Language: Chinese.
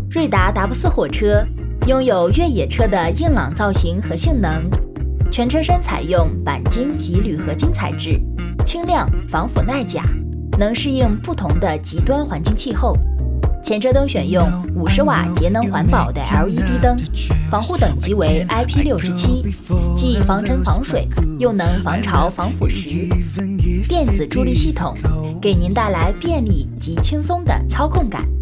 瑞达达布斯火车拥有越野车的硬朗造型和性能，全车身采用钣金及铝合金材质，轻量、防腐耐钾，能适应不同的极端环境气候。前车灯选用50瓦节能环保的 LED 灯，防护等级为 IP67， 既防尘防水，又能防潮防腐蚀。电子助力系统给您带来便利及轻松的操控感。